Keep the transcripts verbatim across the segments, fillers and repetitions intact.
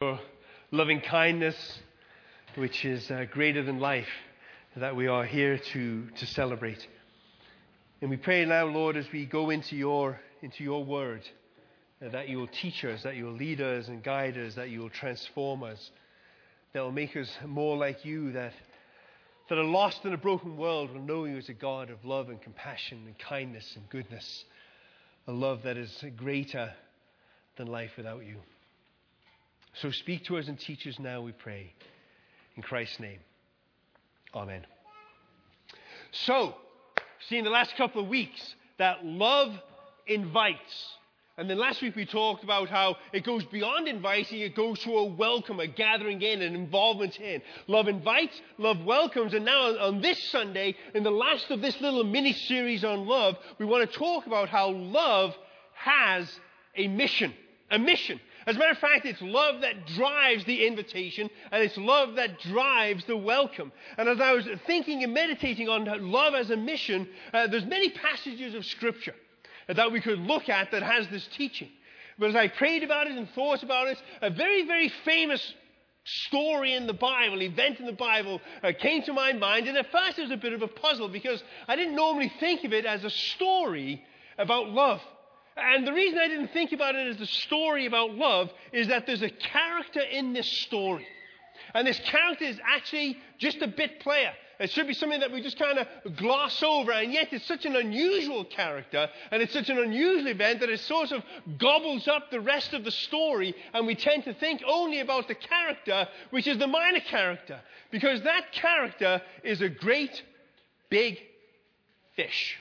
Your loving kindness, which is uh, greater than life, that we are here to, to celebrate. And we pray now, Lord, as we go into your, into your word, uh, that you will teach us, that you will lead us and guide us, that you will transform us, that will make us more like you, that, that a lost and a broken world will know you as a God of love and compassion and kindness and goodness, a love that is greater than life without you. So speak to us and teach us now, we pray. In Christ's name. Amen. So, seen the last couple of weeks that love invites. And then last week we talked about how it goes beyond inviting, it goes to a welcome, a gathering in, an involvement in. Love invites, love welcomes, and now on this Sunday, in the last of this little mini-series on love, we want to talk about how love has a mission. A mission. As a matter of fact, it's love that drives the invitation, and it's love that drives the welcome. And as I was thinking and meditating on love as a mission, uh, there's many passages of Scripture that we could look at that has this teaching. But as I prayed about it and thought about it, a very, very famous story in the Bible, event in the Bible, uh, came to my mind. And at first it was a bit of a puzzle because I didn't normally think of it as a story about love. And the reason I didn't think about it as a story about love is that there's a character in this story. And this character is actually just a bit player. It should be something that we just kind of gloss over. And yet it's such an unusual character and it's such an unusual event that it sort of gobbles up the rest of the story. And we tend to think only about the character, which is the minor character. Because that character is a great big fish.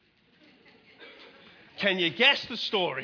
Can you guess the story?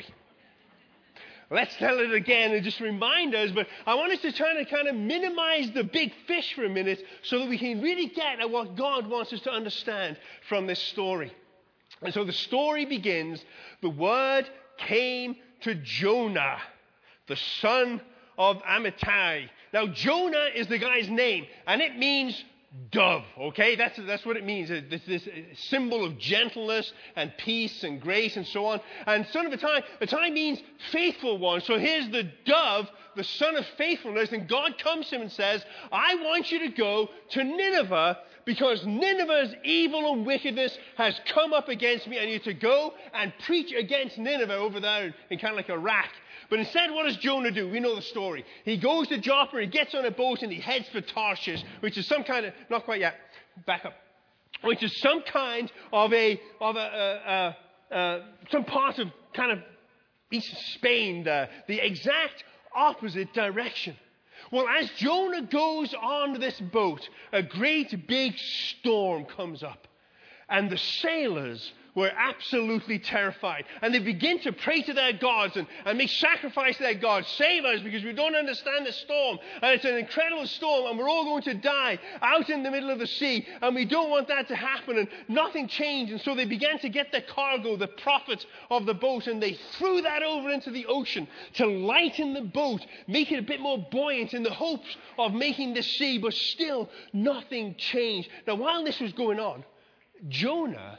Let's tell it again and just remind us, but I want us to try to kind of minimize the big fish for a minute so that we can really get at what God wants us to understand from this story. And so the story begins, the word came to Jonah, the son of Amittai. Now Jonah is the guy's name, and it means dove, okay? That's, that's what it means. This, this symbol of gentleness and peace and grace and so on. And son of Amittai, Amittai means faithful one. So here's the dove, the son of faithfulness, and God comes to him and says, I want you to go to Nineveh because Nineveh's evil and wickedness has come up against me. I need to go and preach against Nineveh over there in kind of like Iraq. But instead, what does Jonah do? We know the story. He goes to Joppa, he gets on a boat, and he heads for Tarshish, which is some kind of, not quite yet, back up, which is some kind of a, of a, uh, uh, uh, some part of kind of east Spain, the, the exact opposite direction. Well, as Jonah goes on this boat, a great big storm comes up, and the sailors were absolutely terrified. And they begin to pray to their gods and, and make sacrifice to their gods. Save us because we don't understand the storm. And it's an incredible storm and we're all going to die out in the middle of the sea. And we don't want that to happen. And nothing changed. And so they began to get their cargo, the profit of the boat, and they threw that over into the ocean to lighten the boat, make it a bit more buoyant in the hopes of making the sea. But still nothing changed. Now while this was going on, Jonah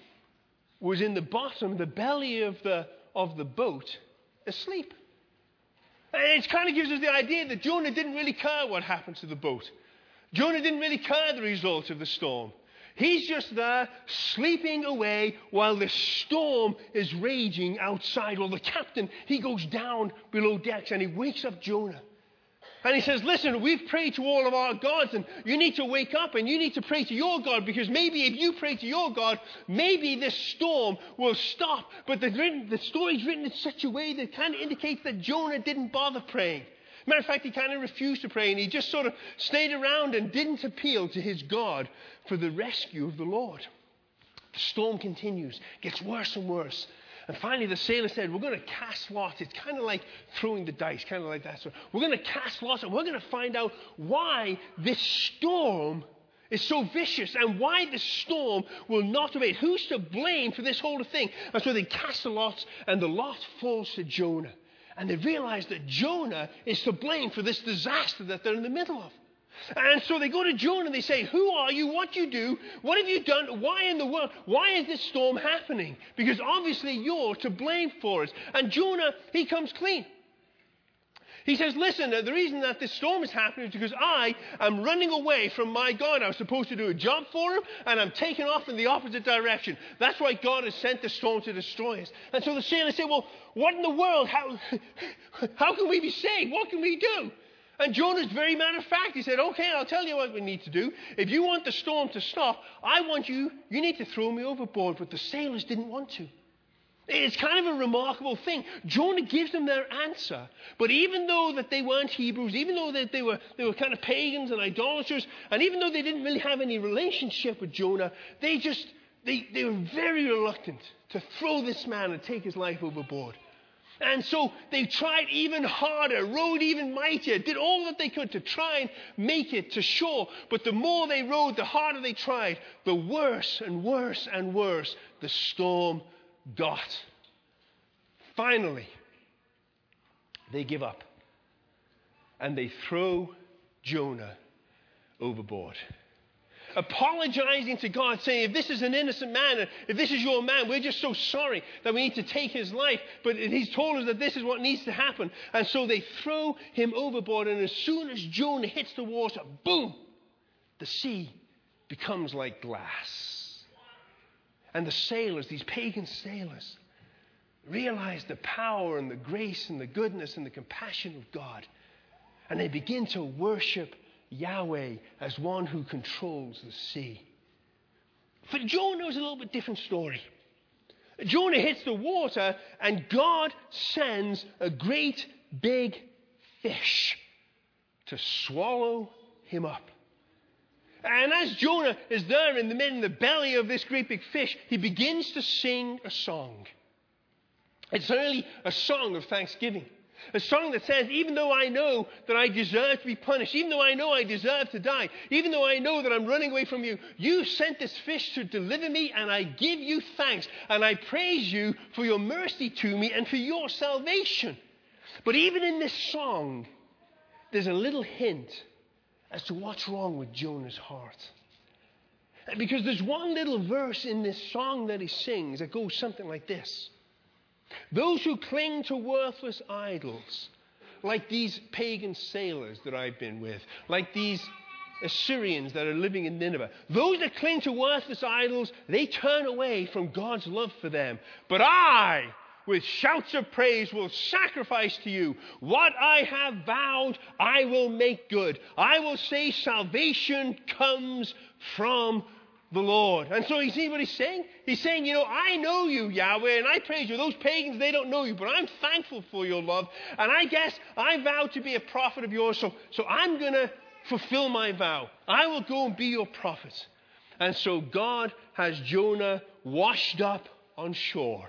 was in the bottom, the belly of the, of the boat, asleep. And it kind of gives us the idea that Jonah didn't really care what happened to the boat. Jonah didn't really care the result of the storm. He's just there, sleeping away while the storm is raging outside. Well, the captain, he goes down below decks and he wakes up Jonah. And he says, listen, we've prayed to all of our gods and you need to wake up and you need to pray to your God because maybe if you pray to your God, maybe this storm will stop. But the, the story's written in such a way that kind of indicates that Jonah didn't bother praying. Matter of fact, he kind of refused to pray and he just sort of stayed around and didn't appeal to his God for the rescue of the Lord. The storm continues, gets worse and worse. And finally, the sailor said, we're going to cast lots. It's kind of like throwing the dice, kind of like that. So we're going to cast lots, and we're going to find out why this storm is so vicious and why the storm will not abate. Who's to blame for this whole thing? And so they cast the lots, and the lot falls to Jonah. And they realize that Jonah is to blame for this disaster that they're in the middle of. And so they go to Jonah and they say, who are you? What do you do? What have you done? Why in the world? Why is this storm happening? Because obviously you're to blame for it. And Jonah, he comes clean. He says, listen, the reason that this storm is happening is because I am running away from my God. I was supposed to do a job for him, and I'm taking off in the opposite direction. That's why God has sent the storm to destroy us. And so the sailors say, well, what in the world? How, how can we be saved? What can we do? And Jonah's very matter of fact. He said, okay, I'll tell you what we need to do. If you want the storm to stop, I want you, you need to throw me overboard. But the sailors didn't want to. It's kind of a remarkable thing. Jonah gives them their answer. But even though that they weren't Hebrews, even though that they were, they were kind of pagans and idolaters, and even though they didn't really have any relationship with Jonah, they just, they, they were very reluctant to throw this man and take his life overboard. And so they tried even harder, rowed even mightier, did all that they could to try and make it to shore. But the more they rowed, the harder they tried, the worse and worse and worse the storm got. Finally, they give up. And they throw Jonah overboard. Apologizing to God, saying, if this is an innocent man, if this is your man, we're just so sorry that we need to take his life. But he's told us that this is what needs to happen. And so they throw him overboard. And as soon as Jonah hits the water, boom, the sea becomes like glass. And the sailors, these pagan sailors, realize the power and the grace and the goodness and the compassion of God. And they begin to worship Yahweh as one who controls the sea. For Jonah, it was a little bit different story. Jonah hits the water and God sends a great big fish to swallow him up. And as Jonah is there in the, in the belly of this great big fish, he begins to sing a song. It's really a song of thanksgiving. A song that says, even though I know that I deserve to be punished, even though I know I deserve to die, even though I know that I'm running away from you, you sent this fish to deliver me, and I give you thanks. And I praise you for your mercy to me and for your salvation. But even in this song, there's a little hint as to what's wrong with Jonah's heart. Because there's one little verse in this song that he sings that goes something like this. Those who cling to worthless idols, like these pagan sailors that I've been with, like these Assyrians that are living in Nineveh, those that cling to worthless idols, they turn away from God's love for them. But I, with shouts of praise, will sacrifice to you. What I have vowed, I will make good. I will say salvation comes from the Lord. And so you see what he's saying? He's saying, you know, I know you, Yahweh, and I praise you. Those pagans, they don't know you, but I'm thankful for your love. And I guess I vowed to be a prophet of yours, so, so I'm going to fulfill my vow. I will go and be your prophet. And so God has Jonah washed up on shore.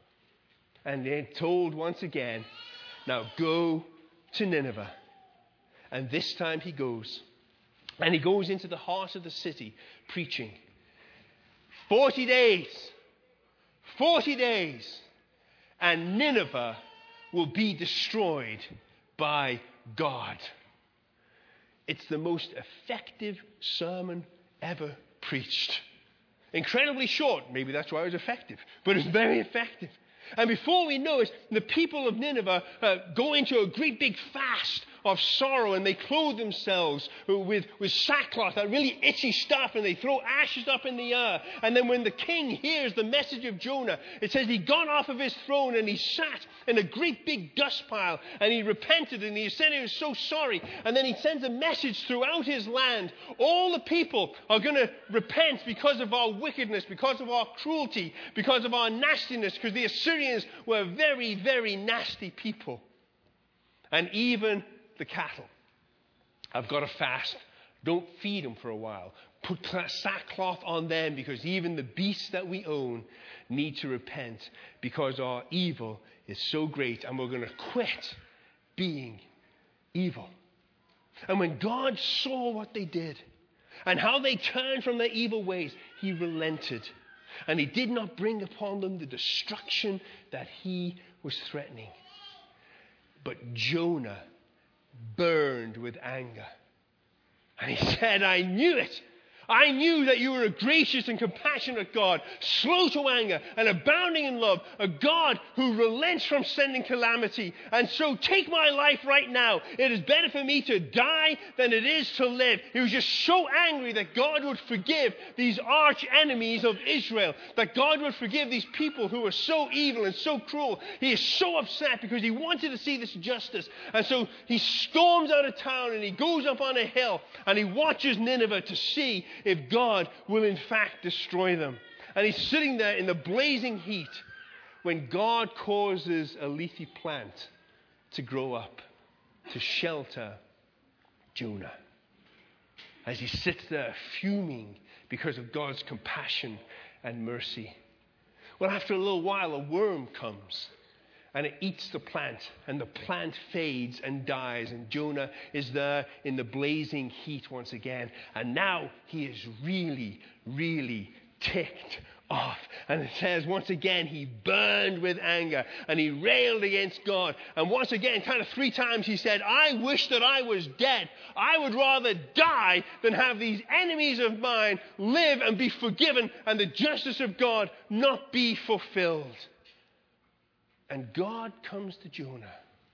And they're told once again, now go to Nineveh. And this time he goes. And he goes into the heart of the city preaching. Forty days. Forty days. And Nineveh will be destroyed by God. It's the most effective sermon ever preached. Incredibly short. Maybe that's why it was effective. But it's very effective. And before we know it, the people of Nineveh uh, go into a great big fast of sorrow, and they clothe themselves with, with sackcloth, that really itchy stuff, and they throw ashes up in the air. And then when the king hears the message of Jonah, it says he got off of his throne and he sat in a great big dust pile, and he repented, and he said he was so sorry. And then he sends a message throughout his land. All the people are going to repent because of our wickedness, because of our cruelty, because of our nastiness, because the Assyrians were very, very nasty people. And even the cattle have got to fast. Don't feed them for a while. Put sackcloth on them, because even the beasts that we own need to repent, because our evil is so great, and we're going to quit being evil. And when God saw what they did and how they turned from their evil ways, he relented. And he did not bring upon them the destruction that he was threatening. But Jonah burned with anger. And he said, I knew it. I knew that you were a gracious and compassionate God, slow to anger and abounding in love, a God who relents from sending calamity. And so take my life right now. It is better for me to die than it is to live. He was just so angry that God would forgive these arch enemies of Israel, that God would forgive these people who were so evil and so cruel. He is so upset because he wanted to see this justice. And so he storms out of town and he goes up on a hill and he watches Nineveh to see if God will in fact destroy them. And he's sitting there in the blazing heat when God causes a leafy plant to grow up to shelter Jonah. As he sits there fuming because of God's compassion and mercy. Well, after a little while, a worm comes and it eats the plant, and the plant fades and dies, and Jonah is there in the blazing heat once again. And now he is really, really ticked off. And it says once again he burned with anger and he railed against God. And once again, kind of three times he said, I wish that I was dead. I would rather die than have these enemies of mine live and be forgiven and the justice of God not be fulfilled. And God comes to Jonah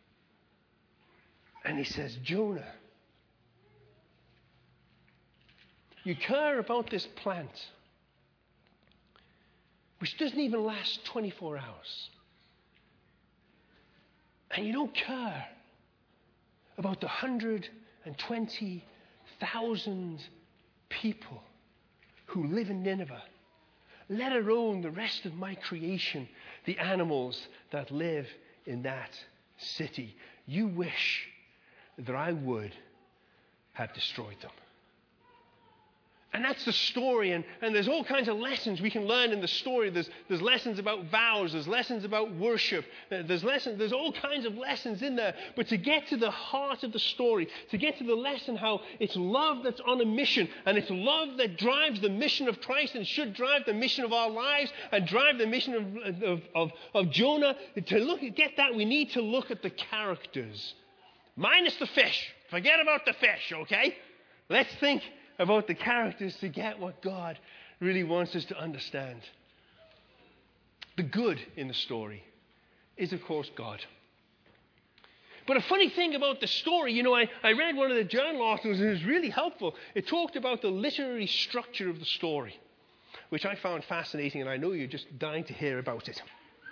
and he says, Jonah, you care about this plant, which doesn't even last twenty-four hours. And you don't care about the one hundred twenty thousand people who live in Nineveh, let alone the rest of my creation, the animals that live in that city. You wish that I would have destroyed them. And that's the story, and, and there's all kinds of lessons we can learn in the story. There's, there's lessons about vows, there's lessons about worship, there's lessons, there's all kinds of lessons in there. But to get to the heart of the story, to get to the lesson how it's love that's on a mission, and it's love that drives the mission of Christ and should drive the mission of our lives and drive the mission of, of, of, of Jonah, to look get that, we need to look at the characters. Minus the fish. Forget about the fish, okay? Let's think about the characters to get what God really wants us to understand. The good in the story is, of course, God. But a funny thing about the story, you know, I, I read one of the journal articles and it was really helpful. It talked about the literary structure of the story, which I found fascinating, and I know you're just dying to hear about it.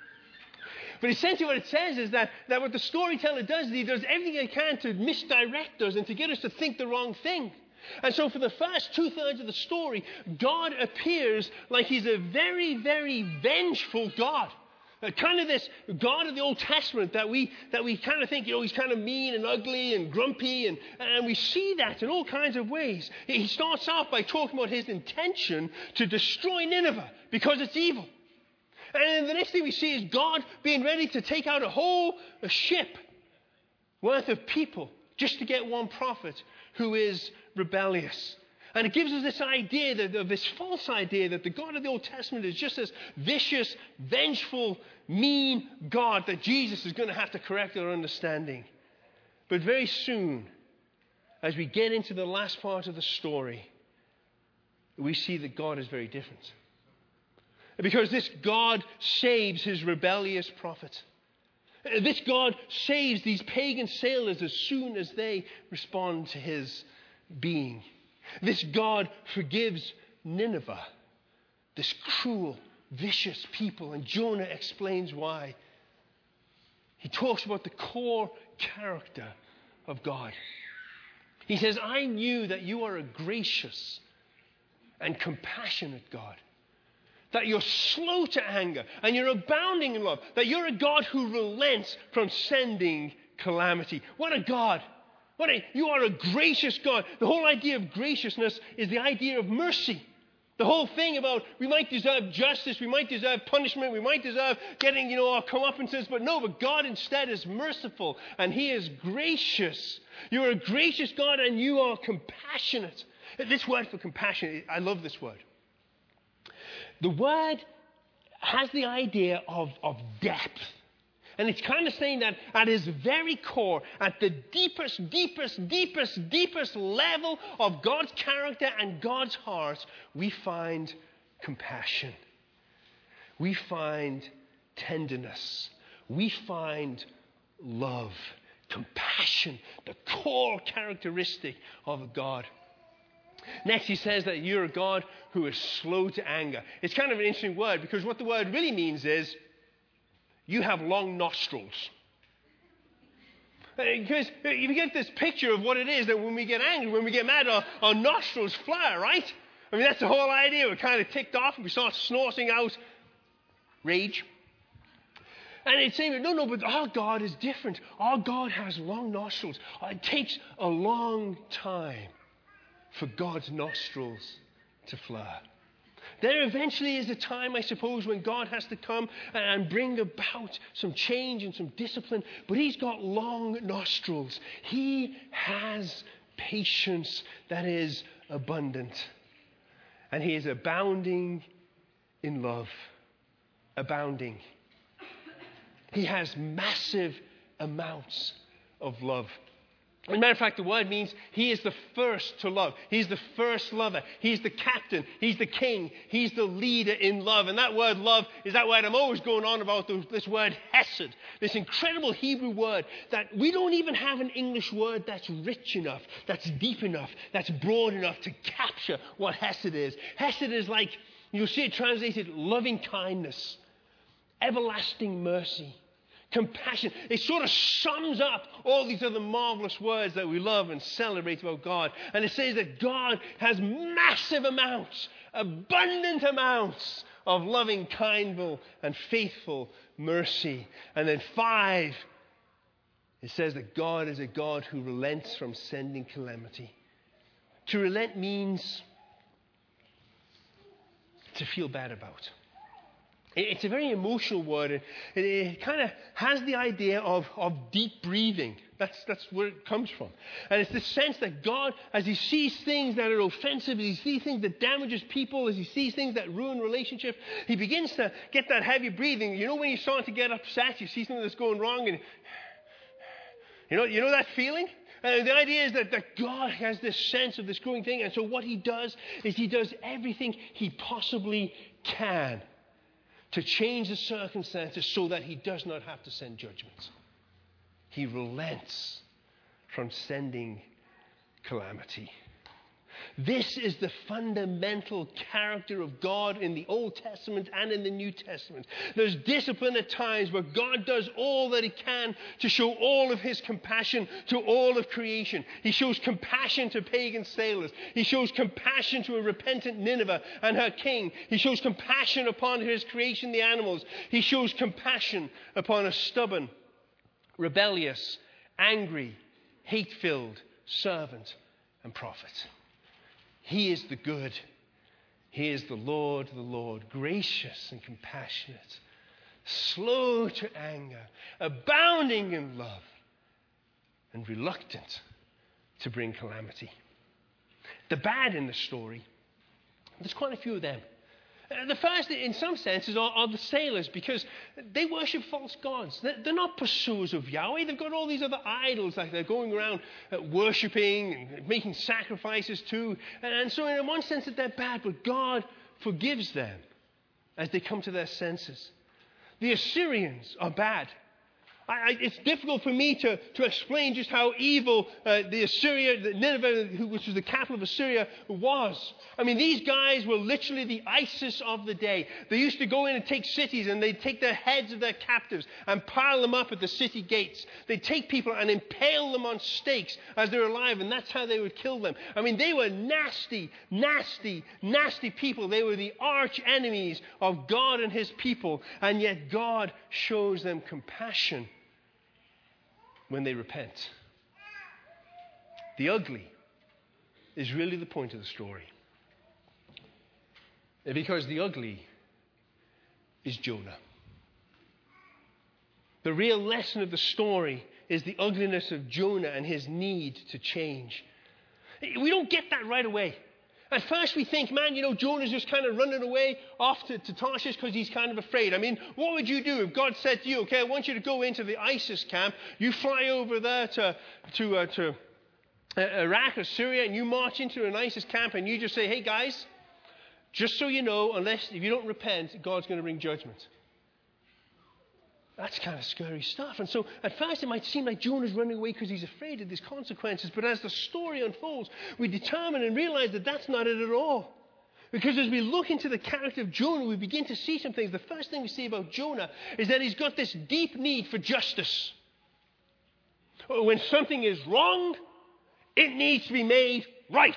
But essentially what it says is that, that what the storyteller does is he does everything he can to misdirect us and to get us to think the wrong thing. And so for the first two-thirds of the story, God appears like he's a very, very vengeful God. Uh, kind of this God of the Old Testament that we that we kind of think, you know, he's kind of mean and ugly and grumpy. And, and we see that in all kinds of ways. He starts off by talking about his intention to destroy Nineveh because it's evil. And then the next thing we see is God being ready to take out a whole a ship worth of people just to get one prophet who is rebellious. And it gives us this idea, that, of this false idea that the God of the Old Testament is just this vicious, vengeful, mean God that Jesus is going to have to correct our understanding. But very soon, as we get into the last part of the story, we see that God is very different. Because this God saves his rebellious prophet. This God saves these pagan sailors as soon as they respond to his being. This God forgives Nineveh, this cruel, vicious people, and Jonah explains why. He talks about the core character of God. He says, I knew that you are a gracious and compassionate God, that you're slow to anger and you're abounding in love, that you're a God who relents from sending calamity. What a God. What a, you are a gracious God. The whole idea of graciousness is the idea of mercy. The whole thing about we might deserve justice, we might deserve punishment, we might deserve getting, you know, our comeuppances, but no, but God instead is merciful and he is gracious. You're a gracious God and you are compassionate. This word for compassion, I love this word. The word has the idea of, of depth. And it's kind of saying that at his very core, at the deepest, deepest, deepest, deepest level of God's character and God's heart, we find compassion. We find tenderness. We find love. Compassion, the core characteristic of God. Next, he says that you're a God who is slow to anger. It's kind of an interesting word, because what the word really means is you have long nostrils. Because you get this picture of what it is that when we get angry, when we get mad, our, our nostrils flare, right? I mean, that's the whole idea. We're kind of ticked off and we start snorting out rage. And it's saying, no, no, but our God is different. Our God has long nostrils. It takes a long time for God's nostrils to flare. There eventually is a time, I suppose, when God has to come and bring about some change and some discipline. But he's got long nostrils. He has patience that is abundant. And he is abounding in love. Abounding. He has massive amounts of love. As a matter of fact, the word means he is the first to love. He's the first lover. He's the captain. He's the king. He's the leader in love. And that word love is that word I'm always going on about, this word hesed. This incredible Hebrew word that we don't even have an English word that's rich enough, that's deep enough, that's broad enough to capture what hesed is. Hesed is like, you'll see it translated loving kindness, everlasting mercy, compassion. It sort of sums up all these other marvelous words that we love and celebrate about God. And it says that God has massive amounts, abundant amounts of loving, kindful, and faithful mercy. And then five, it says that God is a God who relents from sending calamity. To relent means to feel bad about. It's a very emotional word. It, it kind of has the idea of, of deep breathing. That's, that's where it comes from. And it's the sense that God, as he sees things that are offensive, as he sees things that damages people, as he sees things that ruin relationships, he begins to get that heavy breathing. You know when you start to get upset, you see something that's going wrong, and you know, you know that feeling? And the idea is that, that God has this sense of this growing thing. And so what he does is he does everything he possibly can to change the circumstances so that he does not have to send judgments. He relents from sending calamity. This is the fundamental character of God in the Old Testament and in the New Testament. There's discipline at times where God does all that he can to show all of his compassion to all of creation. He shows compassion to pagan sailors. He shows compassion to a repentant Nineveh and her king. He shows compassion upon his creation, the animals. He shows compassion upon a stubborn, rebellious, angry, hate-filled servant and prophet. He is the good. He is the Lord, the Lord, gracious and compassionate, slow to anger, abounding in love, and reluctant to bring calamity. The bad in the story, there's quite a few of them. The first, in some senses, are, are the sailors, because they worship false gods. They're, they're not pursuers of Yahweh. They've got all these other idols that they're going around uh, worshipping and making sacrifices to. And, and so in one sense that they're bad, but God forgives them as they come to their senses. The Assyrians are bad. I, I, it's difficult for me to, to explain just how evil uh, the Assyria, the Nineveh, who, which was the capital of Assyria, was. I mean, these guys were literally the ISIS of the day. They used to go in and take cities, and they'd take the heads of their captives and pile them up at the city gates. They'd take people and impale them on stakes as they were alive, and that's how they would kill them. I mean, they were nasty, nasty, nasty people. They were the arch enemies of God and his people, and yet God shows them compassion when they repent. The ugly is really the point of the story. Because the ugly is Jonah. The real lesson of the story is the ugliness of Jonah and his need to change. We don't get that right away. At first we think, man, you know, Jonah's just kind of running away off to, to Tarshish because he's kind of afraid. I mean, what would you do if God said to you, okay, I want you to go into the ISIS camp. You fly over there to, to, uh, to Iraq or Syria, and you march into an ISIS camp and you just say, hey, guys, just so you know, unless if you don't repent, God's going to bring judgment. That's kind of scary stuff. And so at first it might seem like Jonah's running away because he's afraid of these consequences. But as the story unfolds, we determine and realize that that's not it at all. Because as we look into the character of Jonah, we begin to see some things. The first thing we see about Jonah is that he's got this deep need for justice. When something is wrong, it needs to be made right.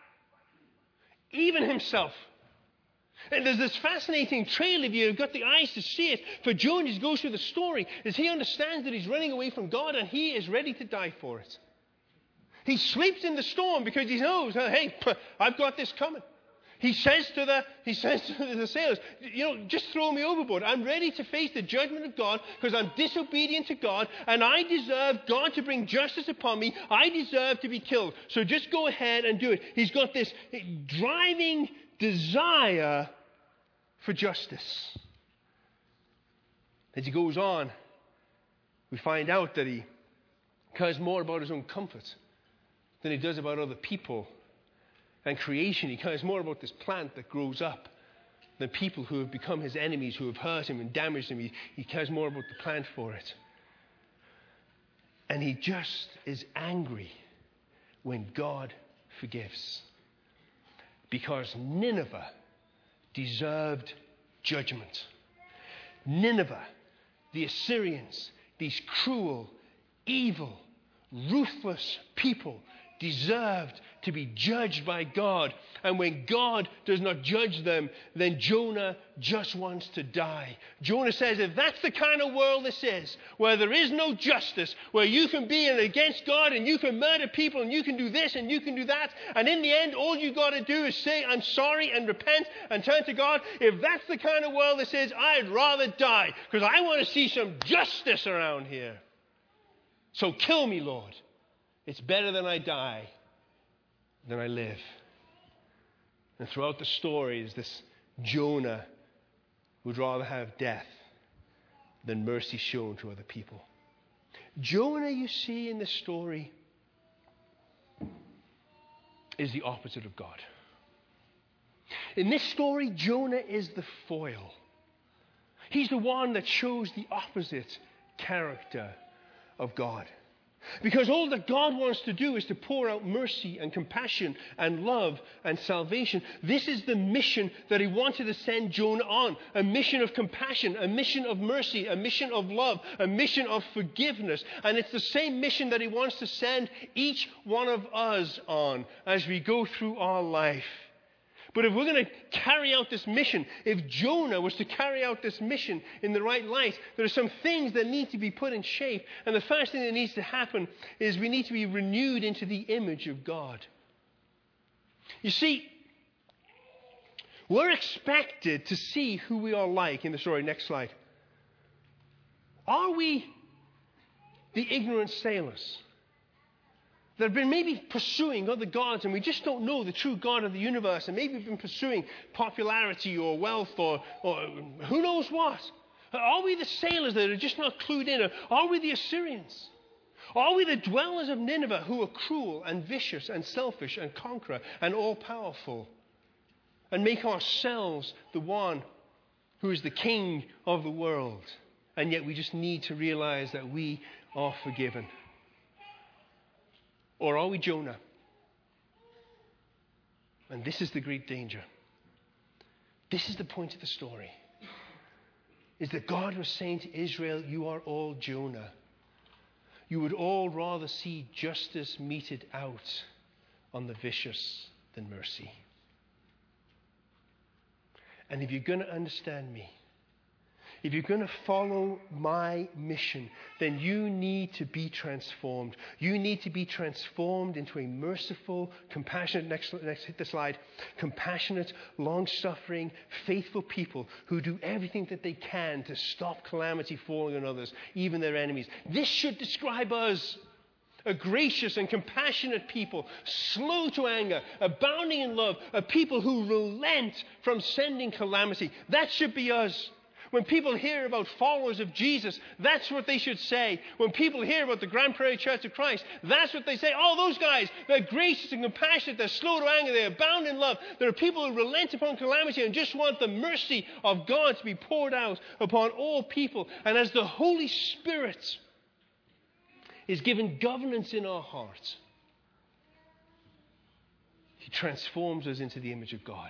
Even himself. And there's this fascinating trail, if you've got the eyes to see it, for Jonah as he goes through the story, is he understands that he's running away from God and he is ready to die for it. He sleeps in the storm because he knows, hey, I've got this coming. He says to the he says to the sailors, you know, just throw me overboard. I'm ready to face the judgment of God because I'm disobedient to God and I deserve God to bring justice upon me. I deserve to be killed. So just go ahead and do it. He's got this driving desire for justice. As he goes on, we find out that he cares more about his own comfort than he does about other people and creation. He cares more about this plant that grows up than people who have become his enemies, who have hurt him and damaged him. He, he cares more about the plant for it. And he just is angry when God forgives. Because Nineveh deserved judgment. Nineveh, the Assyrians, these cruel, evil, ruthless people deserved to be judged by God. And when God does not judge them, then Jonah just wants to die. Jonah says, if that's the kind of world this is, where there is no justice, where you can be against God and you can murder people and you can do this and you can do that, and in the end, all you got to do is say, I'm sorry, and repent and turn to God. If that's the kind of world this is, I'd rather die because I want to see some justice around here. So kill me, Lord. It's better than I die than I live. And throughout the story is this Jonah would rather have death than mercy shown to other people. Jonah, you see in this story, is the opposite of God. In this story, Jonah is the foil. He's the one that shows the opposite character of God. Because all that God wants to do is to pour out mercy and compassion and love and salvation. This is the mission that he wanted to send Jonah on. A mission of compassion, a mission of mercy, a mission of love, a mission of forgiveness. And it's the same mission that he wants to send each one of us on as we go through our life. But if we're going to carry out this mission, if Jonah was to carry out this mission in the right light, there are some things that need to be put in shape. And the first thing that needs to happen is we need to be renewed into the image of God. You see, we're expected to see who we are like in the story. Next slide. Are we the ignorant sailors that have been maybe pursuing other gods and we just don't know the true God of the universe, and maybe we've been pursuing popularity or wealth or, or who knows what? Are we the sailors that are just not clued in? Or are we the Assyrians? Are we the dwellers of Nineveh who are cruel and vicious and selfish and conqueror and all-powerful and make ourselves the one who is the king of the world? And yet we just need to realize that we are forgiven. Or are we Jonah? And this is the great danger. This is the point of the story. Is that God was saying to Israel, you are all Jonah. You would all rather see justice meted out on the vicious than mercy. And if you're going to understand me, if you're going to follow my mission, then you need to be transformed. You need to be transformed into a merciful, compassionate, next, next hit the slide, compassionate, long-suffering, faithful people who do everything that they can to stop calamity falling on others, even their enemies. This should describe us. A gracious and compassionate people, slow to anger, abounding in love, a people who relent from sending calamity. That should be us. When people hear about followers of Jesus, that's what they should say. When people hear about the Grand Prairie Church of Christ, that's what they say. Oh, those guys, they're gracious and compassionate, they're slow to anger, they abound in love. There are people who relent upon calamity and just want the mercy of God to be poured out upon all people. And as the Holy Spirit is given governance in our hearts, He transforms us into the image of God.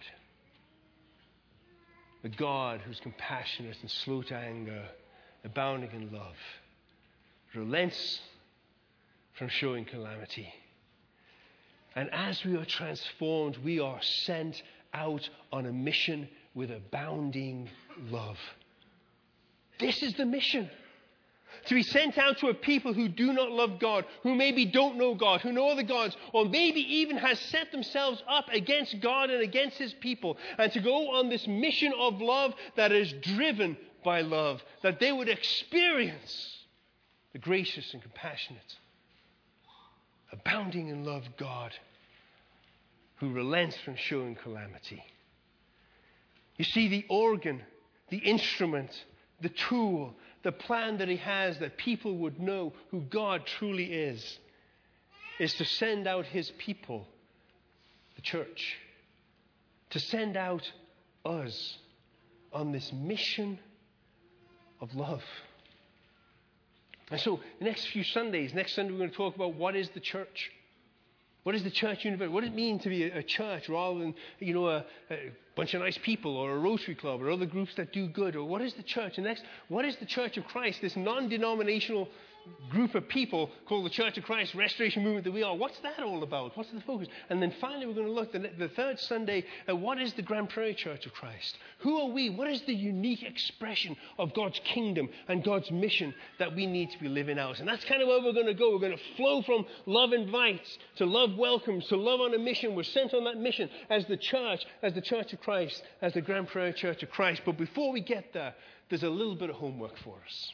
A God who's compassionate and slow to anger, abounding in love, relents from showing calamity. And as we are transformed, we are sent out on a mission with abounding love. This is the mission. To be sent out to a people who do not love God, who maybe don't know God, who know other gods, or maybe even has set themselves up against God and against His people, and to go on this mission of love that is driven by love, that they would experience the gracious and compassionate, abounding in love God, who relents from showing calamity. You see, the organ, the instrument, the tool, the plan that He has that people would know who God truly is, is to send out His people, the church, to send out us on this mission of love. And so, the next few Sundays, next Sunday we're going to talk about what is the church. What is the church universe? What does it mean to be a, a church rather than, you know, a, a bunch of nice people or a Rotary Club or other groups that do good? Or what is the church? And next, what is the Church of Christ, this non-denominational group of people called the Church of Christ Restoration Movement that we are? What's that all about? What's the focus? And then finally we're going to look the, the third Sunday at what is the Grand Prairie Church of Christ? Who are we? What is the unique expression of God's kingdom and God's mission that we need to be living out? And that's kind of where we're going to go. We're going to flow from love invites to love welcomes to love on a mission. We're sent on that mission as the church, as the Church of Christ, as the Grand Prairie Church of Christ. But before we get there, there's a little bit of homework for us.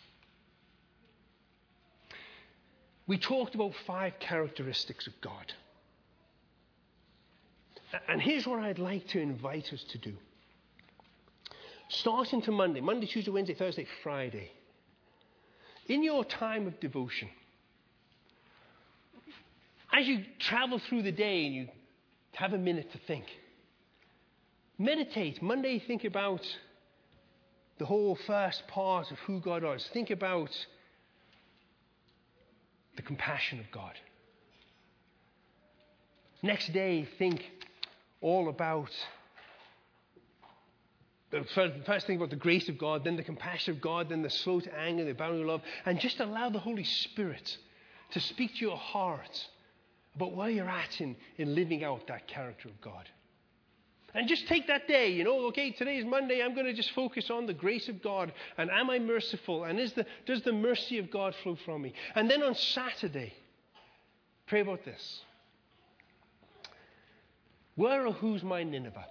We talked about five characteristics of God. And here's what I'd like to invite us to do. Starting to Monday, Monday, Tuesday, Wednesday, Thursday, Friday, in your time of devotion, as you travel through the day and you have a minute to think, meditate. Monday, think about the whole first part of who God is. Think about the compassion of God. Next day, think all about, first think about the grace of God, then the compassion of God, then the slow to anger, the abounding love, and just allow the Holy Spirit to speak to your heart about where you're at in, in living out that character of God. And just take that day, you know, okay, today is Monday, I'm going to just focus on the grace of God. And am I merciful? And is the, does the mercy of God flow from me? And then on Saturday, pray about this. Where or who's my Nineveh?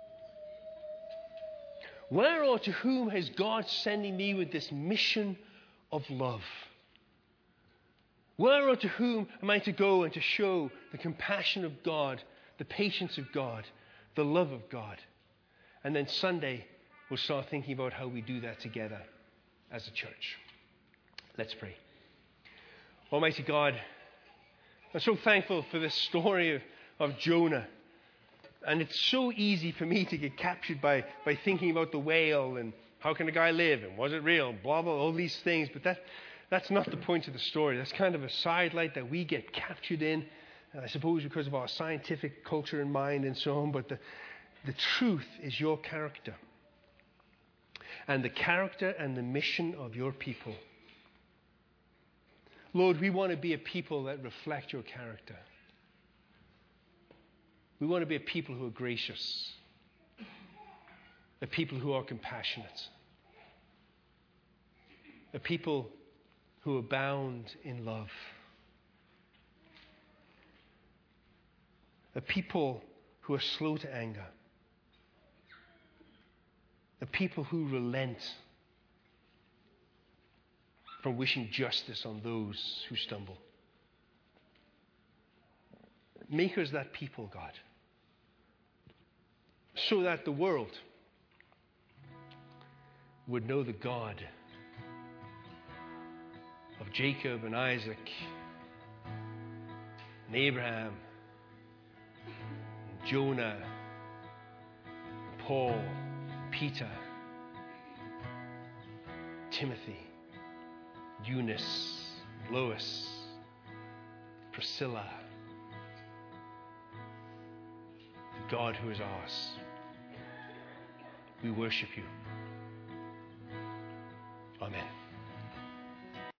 Where or to whom has God sending me with this mission of love? Where or to whom am I to go and to show the compassion of God, the patience of God, the love of God? And then Sunday, we'll start thinking about how we do that together as a church. Let's pray. Almighty God, I'm so thankful for this story of, of Jonah. And it's so easy for me to get captured by, by thinking about the whale and how can a guy live and was it real, blah, blah, all these things. But that, that's not the point of the story. That's kind of a sidelight that we get captured in. I suppose because of our scientific culture and mind and so on, but the, the truth is your character. And the character and the mission of your people. Lord, we want to be a people that reflect your character. We want to be a people who are gracious. A people who are compassionate. A people who abound in love. A people who are slow to anger. A people who relent from wishing justice on those who stumble. Make us that people, God, so that the world would know the God of Jacob and Isaac and Abraham, and Jonah, and Paul, Peter, Timothy, Eunice, Lois, Priscilla, the God who is ours. We worship you. Amen.